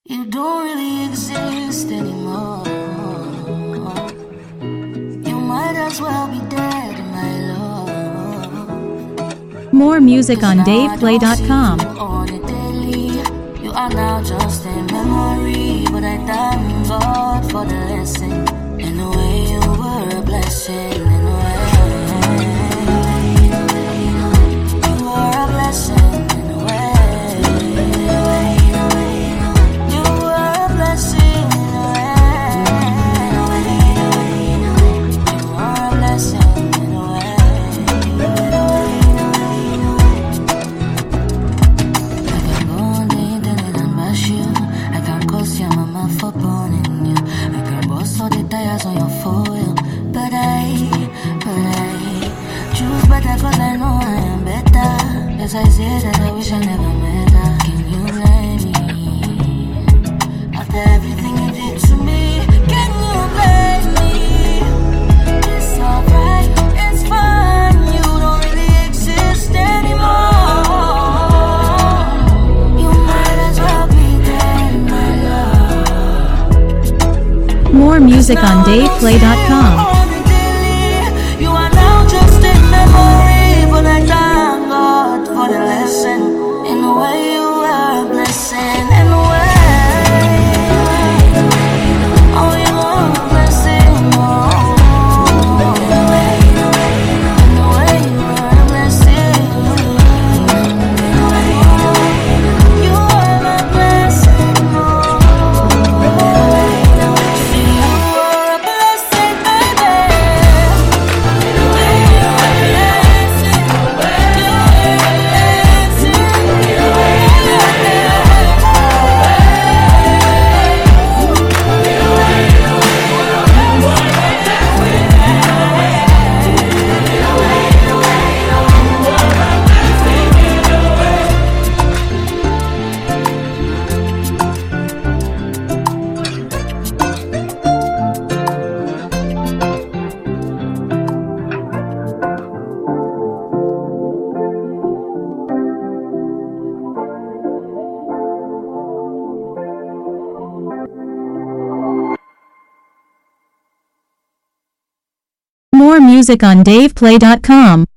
You don't really exist anymore. You might as well be dead, my love. More music on DavePlay.com. You are now just a memory, but I thank God for the lesson. In a way, you were a blessing. In a way, you were a blessing. In a way, you were a blessing. In a way, you were a blessing. In a way. I can cause your mama for burning you. I can bust all the tires on your foil. But I choose better cause I know I am better. As I say that I wish I never met her. Can you blame me? After everything you did to me, can you blame me? It's alright, it's fine. You don't really exist anymore. You might as well be dead, my love. More music on DavePlay.com. You are now just a memory, but I thank God for the lesson. In a way, you were a blessing. In a way, oh, you were a blessing. Oh, in a way, you were a blessing. In a way, you were a blessing. Oh, see, you were a blessing, baby. More music on DavePlay.com.